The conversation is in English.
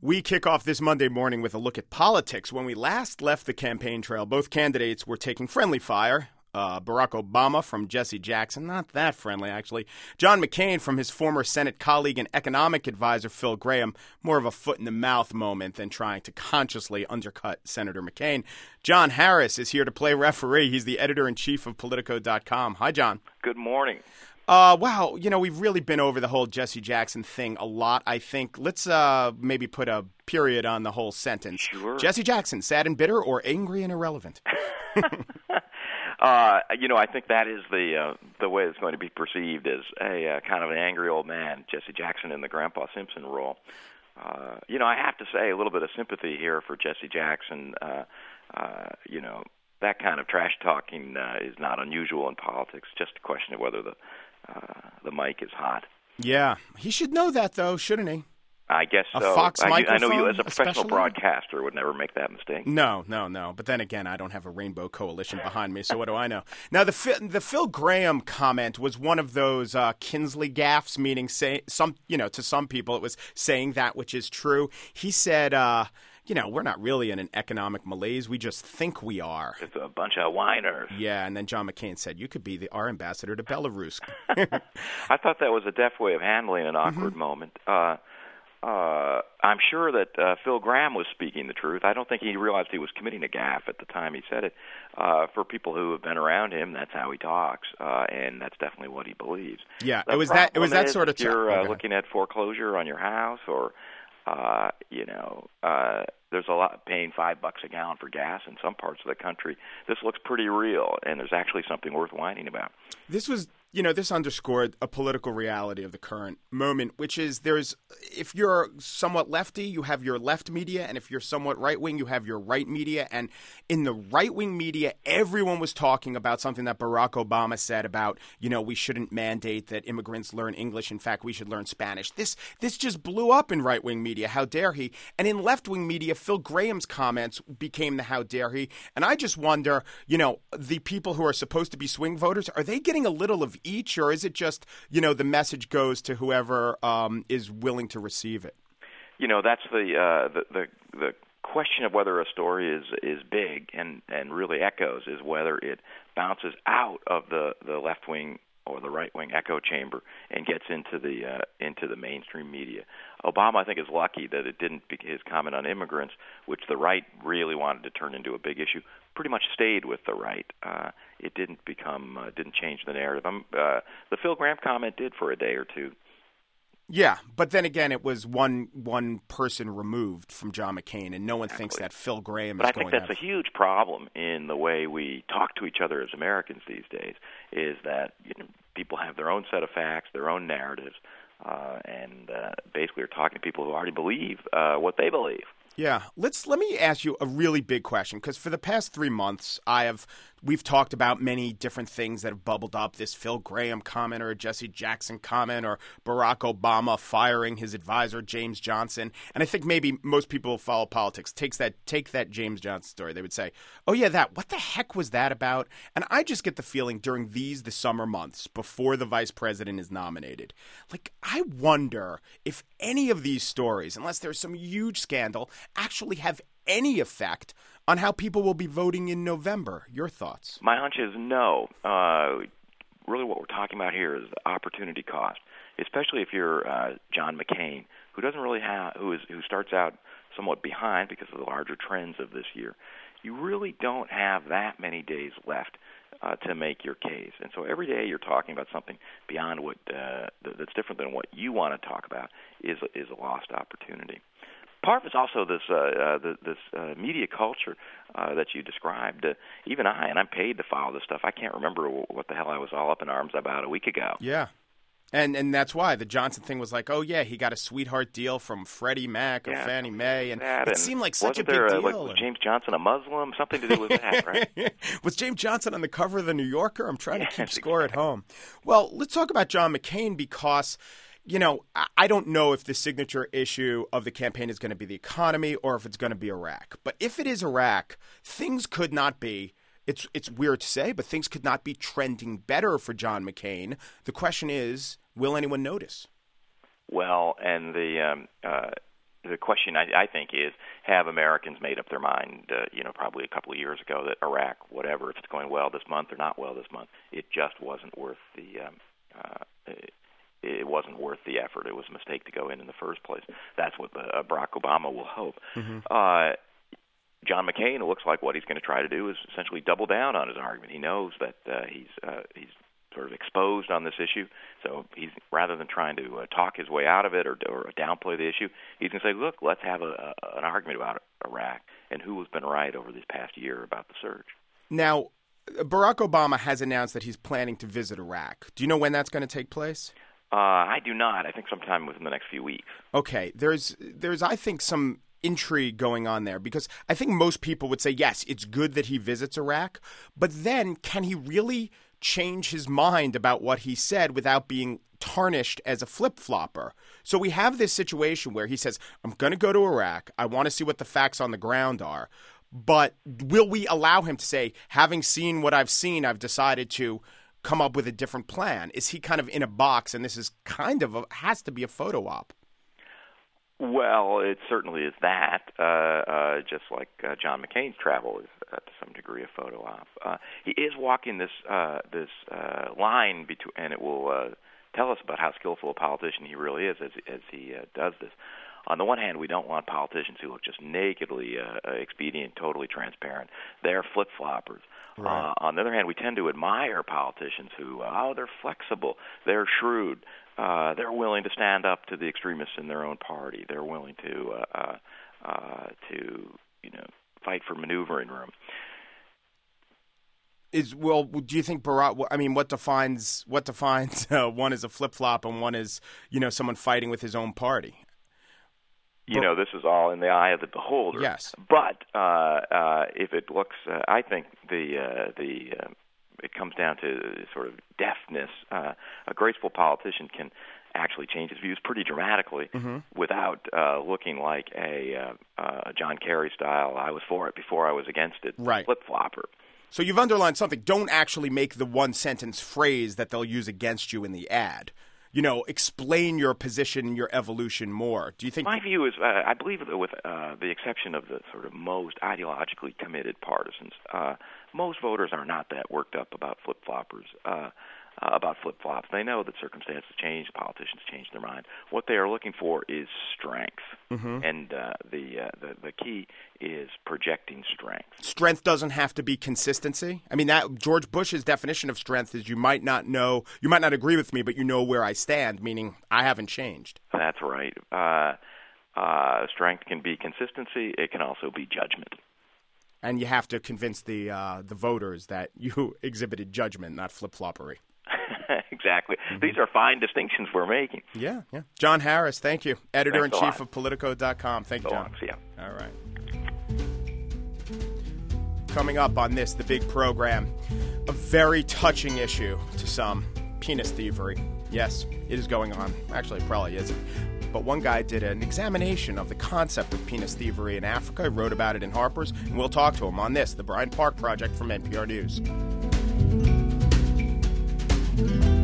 We kick off this Monday morning with a look at politics. When we last left the campaign trail, both candidates were taking friendly fire. Barack Obama from Jesse Jackson, not that friendly, actually. John McCain from his former Senate colleague and economic advisor, Phil Gramm, more of a foot-in-the-mouth moment than trying to consciously undercut Senator McCain. John Harris is here to play referee. He's the editor-in-chief of Politico.com. Hi, John. Good morning. Wow, we've really been over the whole Jesse Jackson thing a lot, I think. Let's maybe put a period on the whole sentence. Sure. Jesse Jackson, sad and bitter or angry and irrelevant? I think that is the way it's going to be perceived as a kind of an angry old man, Jesse Jackson in the Grandpa Simpson role. I have to say a little bit of sympathy here for Jesse Jackson. That kind of trash talking is not unusual in politics. Just a question of whether the mic is hot. Yeah, he should know that though, shouldn't he? I guess so. A Fox microphone, I know you as a professional especially? broadcaster would never make that mistake. No. But then again, I don't have a rainbow coalition behind me, so what do I know? Now, the Phil Gramm comment was one of those Kinsley gaffes, meaning to some people it was saying that which is true. He said, we're not really in an economic malaise. We just think we are. It's a bunch of whiners. Yeah, and then John McCain said, you could be our ambassador to Belarus. I thought that was a deft way of handling an awkward moment. I'm sure that Phil Gramm was speaking the truth. I don't think he realized he was committing a gaffe at the time he said it. For people who have been around him, that's how he talks, and that's definitely what he believes. Yeah, it was that sort of. If you're looking at foreclosure on your house, or there's a lot paying $5 a gallon for gas in some parts of the country. This looks pretty real, and there's actually something worth whining about. This was. This underscored a political reality of the current moment, which is if you're somewhat lefty, you have your left media, and if you're somewhat right-wing, you have your right media. And in the right-wing media, everyone was talking about something that Barack Obama said about, we shouldn't mandate that immigrants learn English. In fact, we should learn Spanish. This just blew up in right-wing media. How dare he? And in left-wing media, Phil Gramm's comments became the how dare he. And I just wonder, the people who are supposed to be swing voters, are they getting a little of each, or is it just, the message goes to whoever is willing to receive it? That's the question of whether a story is big and really echoes is whether it bounces out of the left wing or the right wing echo chamber and gets into the mainstream media. Obama, I think, is lucky that it didn't. His comment on immigrants, which the right really wanted to turn into a big issue, pretty much stayed with the right. It didn't change the narrative. The Phil Gramm comment did for a day or two. Yeah, but then again, it was one person removed from John McCain, and no one thinks that Phil Gramm is going to. But I think that's a huge problem in the way we talk to each other as Americans these days, is that people have their own set of facts, their own narratives, and basically are talking to people who already believe what they believe. Yeah. Let me ask you a really big question, because for the past 3 months, we've talked about many different things that have bubbled up. This Phil Gramm comment or a Jesse Jackson comment or Barack Obama firing his advisor, James Johnson. And I think maybe most people who follow politics take that James Johnson story. They would say, oh, yeah, what the heck was that about? And I just get the feeling during the summer months before the vice president is nominated, I wonder if any of these stories, unless there's some huge scandal, actually have any effect on how people will be voting in November. Your thoughts? My hunch is no. Really what we're talking about here is the opportunity cost, especially if you're John McCain, who starts out somewhat behind because of the larger trends of this year. You really don't have that many days left to make your case. And so every day you're talking about something beyond what that's different than what you want to talk about is a lost opportunity. Part of it's also this media culture that you described. Even I'm paid to follow this stuff. I can't remember what the hell I was all up in arms about a week ago. Yeah. And that's why the Johnson thing was like, oh, yeah, he got a sweetheart deal from Freddie Mac or Fannie Mae. And it seemed like such a big deal. Was James Johnson a Muslim? Something to do with that, right? Was James Johnson on the cover of the New Yorker? I'm trying to keep score at home. Well, let's talk about John McCain because I don't know if the signature issue of the campaign is going to be the economy or if it's going to be Iraq. But if it is Iraq, things could not be. It's weird to say, but things could not be trending better for John McCain. The question is, will anyone notice? Well, and the question I think is, have Americans made up their mind, probably a couple of years ago that Iraq, whatever, if it's going well this month or not well this month, it just wasn't worth the it wasn't worth the effort. It was a mistake to go in the first place. That's what Barack Obama will hope. Mm-hmm. John McCain, it looks like what he's going to try to do is essentially double down on his argument. He knows that he's sort of exposed on this issue, so he's rather than trying to talk his way out of it or downplay the issue, he's going to say, look, let's have an argument about Iraq and who has been right over this past year about the surge. Now, Barack Obama has announced that he's planning to visit Iraq. Do you know when that's going to take place? I do not. I think sometime within the next few weeks. Okay. There's I think, some intrigue going on there, because I think most people would say, yes, it's good that he visits Iraq, but then can he really change his mind about what he said without being tarnished as a flip-flopper? So we have this situation where he says, I'm going to go to Iraq. I want to see what the facts on the ground are. But will we allow him to say, having seen what I've seen, I've decided to come up with a different plan? Is he kind of in a box, and this is kind of has to be a photo op? Well, it certainly is that, just like John McCain's travel is to some degree a photo op. He is walking this line between, and it will tell us about how skillful a politician he really is as he does this. On the one hand, we don't want politicians who look just nakedly expedient, totally transparent. They're flip-floppers. Right. On the other hand, we tend to admire politicians who, they're flexible, they're shrewd, they're willing to stand up to the extremists in their own party. They're willing to fight for maneuvering room. Do you think Barack? I mean, what defines one is a flip-flop and one is someone fighting with his own party? This is all in the eye of the beholder. Yes. But if it looks, I think it comes down to sort of deftness. A graceful politician can actually change his views pretty dramatically without looking like a John Kerry style, I was for it before I was against it, right, flip-flopper. So you've underlined something. Don't actually make the one-sentence phrase that they'll use against you in the ad. Explain your position and your evolution more. Do you think? My view is, I believe that with the exception of the sort of most ideologically committed partisans, most voters are not that worked up about flip-floppers, about flip-flops. They know that circumstances change, politicians change their mind. What they are looking for is strength, and the key is projecting strength. Strength doesn't have to be consistency. I mean, that George Bush's definition of strength is you might not agree with me, but you know where I stand, meaning I haven't changed. That's right. Strength can be consistency. It can also be judgment. And you have to convince the voters that you exhibited judgment, not flip-floppery. Exactly. These are fine distinctions we're making. Yeah. John Harris, thank you. Editor-in-Chief of Politico.com. Thank you, John. See ya. All right. Coming up on the big program, a very touching issue to some, penis thievery. Yes, it is going on. Actually, it probably isn't. But one guy did an examination of the concept of penis thievery in Africa. He wrote about it in Harper's, and we'll talk to him on the Bryant Park Project from NPR News.